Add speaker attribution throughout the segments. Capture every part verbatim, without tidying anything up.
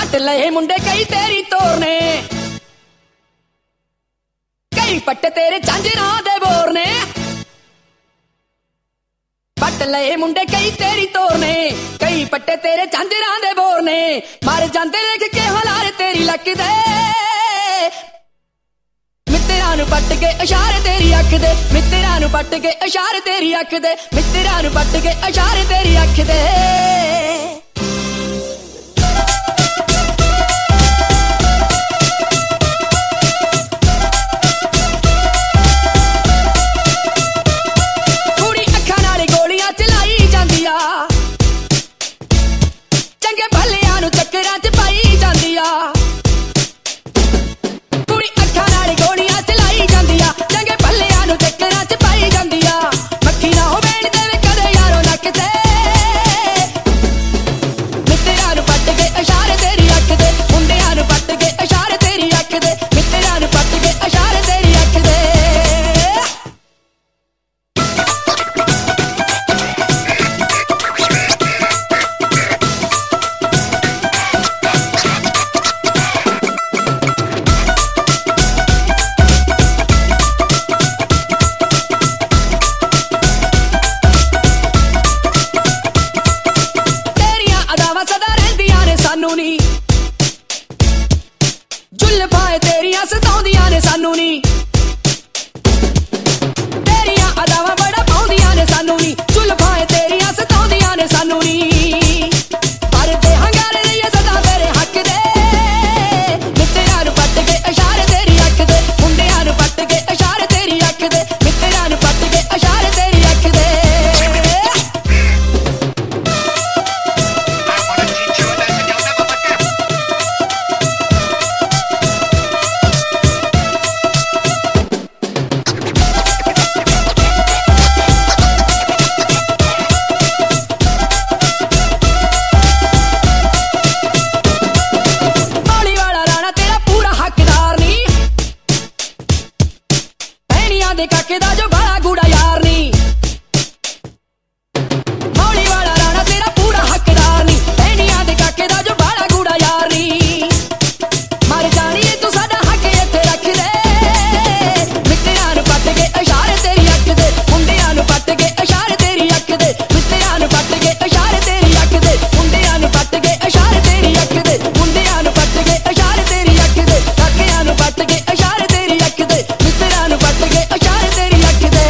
Speaker 1: पट लए मुंडे कई तेरी तोरने, कई पट तेरे झांजरां दे बोरने। पट लए मुंडे कई तेरी तोरने, कई पट्टे तेरे झांजरां दे बोरने। मर जांदे देख के हलार तेरी लक दे, मित्तरां नूं पट के इशारे तेरी अख दे, मित्तरां नूं पट के इशारे तेरी अख दे, मित्तरां नूं पट के इशारे तेरी अख दे। जुल्फां तेरियां सताउंदियां ने सानू नी, तेरियां अदावां बड़ा पाउंदियां ने सानू नी। जुल्फां तेरियां सताउंदियां ने सानू नी, पर ते हंगारे रहिए सदा तेरे हक दे। मित्तरां नूं पट के इशारे तेरी अख दे, मुंडियां नूं पट के इशारे तेरी अख दे, मित्तरां नूं पट के इशारे तेरी अख दे। दे काके दा जो बड़ा गूड़ा यार नी, मौली वाला राणा तेरा पूरा हकदार नी। भैनियां दे काके दा जो बड़ा गूड़ा यार नी, मर जानी तू साडा हक इत्थे रख दे। मित्तरां नूं पट के इशारे तेरी अख दे, मुंडियां नूं पट के इशारे तेरी अख दे, मित्तरां नूं पट के इशारे तेरी अख दे, मुंडियां नूं पट के इशारे तेरी अख दे, मुंडियां नूं पट के इशारे तेरी अख दे, काकियां नूं पट के इशारे तेरी अख दे, मित्तरां नूं पट के इशारे तेरी अख दे।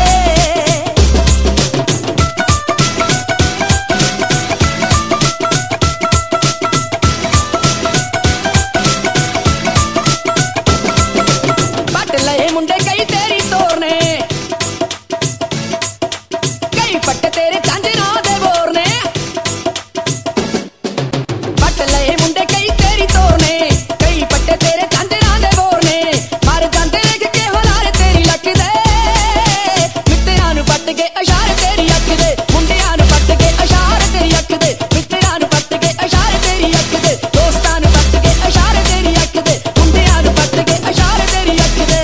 Speaker 1: पट लए मुंडे कई तेरी तोरने, कई पट तेरे झांजरां दे बोरने। पट लए मुंडे कई तेरी तोरने, कई पट तेरे झांजरां दे बोरने। मर जांदे देख के हलार तेरी लक दे, मित्तरां नूं पट के इशारे तेरी अख दे, मुंडियां नूं पट के इशारे तेरी अख दे, मित्तरां नूं पट के इशारे तेरी अख दे, दोस्तां नूं पट के इशारे तेरी अख दे, मुंडियां नूं पट के इशारे तेरी अख दे।